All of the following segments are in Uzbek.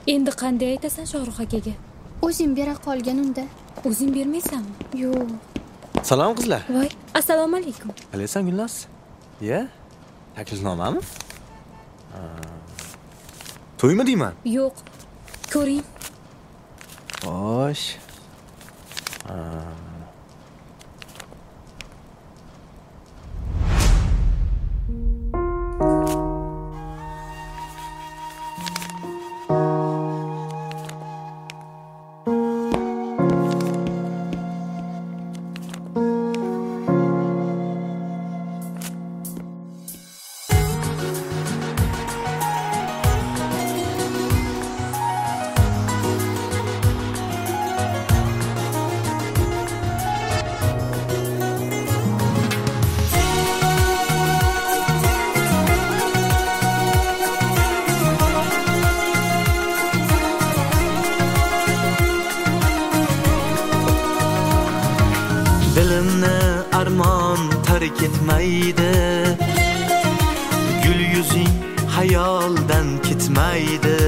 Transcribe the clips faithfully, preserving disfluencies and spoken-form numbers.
Endi qanday aytasan Shohrux akaga? O'zing bera qolgan unda. O'zing bermaysanmi? Yo'q. Salom qizlar. Voy, assalomu alaykum. Alaykum Gulnoz. Ya? Taklifnomami? To'ymi deyman? Yo'q. Ko'ring. Xo'sh. Dilimni armon tark etmaydi, gul yuzing hayoldan ketmaydi.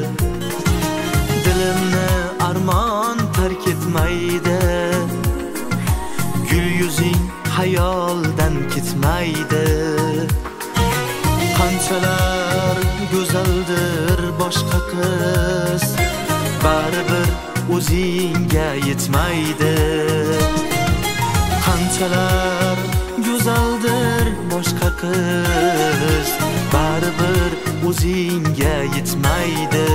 Dilimni armon tark etmaydi, gul yuzing hayoldan ketmaydi. Qanchalar go'zaldir boshqa qiz, baribir o'zingga yetmaydi. Qanchalar go'zaldir boshqa qiz, baribir o'zingga yetmaydi.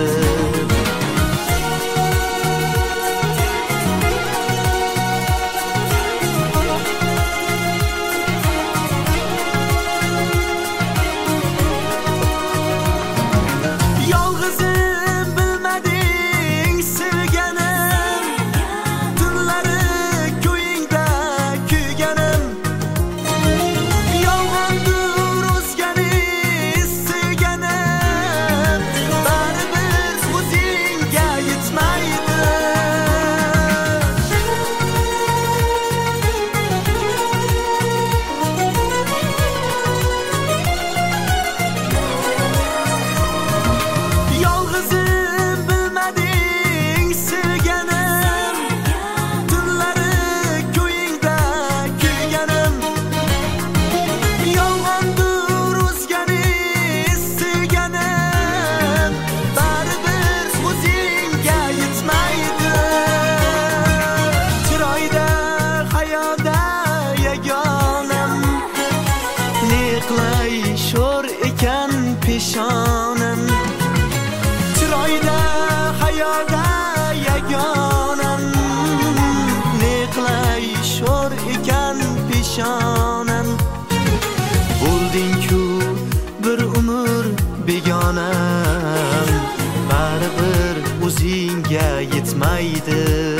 Yolg'izim bilmading sevganim, tunlari ko'yingda kuyganim. Yolg'ondir o'zgani sevganim, baribir o'zingga yetmaydi. Yolg'izim bilmading sevganim, tunlari ko'yingda kuyganim. Yolg'ondir o'zgani sevganim, baribir o'zingga yetmaydi. Chiroyda hayoda yagonam, ne qilay sho'r ekan peshonam. Chiroyda hayoda yagonam, ne qilay sho'r ekan peshonam. Bo'lding-ku bir umr begonam, baribir o'zingga yetmaydi.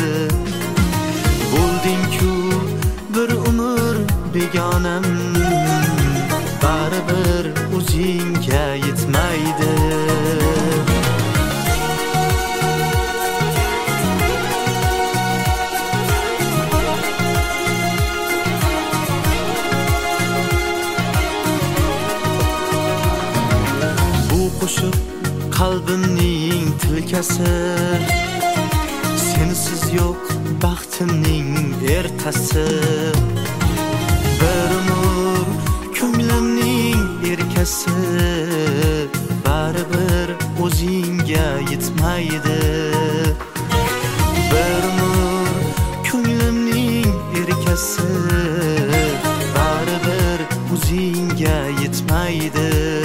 Bo'lding-ku bir umr begonam, baribir o'zingga yetmaydi. Bu qo'shiq qalbimning tilkasi, sensiz yo'q baxtimning ertasi. Bir umr ko'nglimning erkasi, baribir o'zingga yetmaydi. Bir umr ko'nglimning erkasi, baribir o'zingga yetmaydi.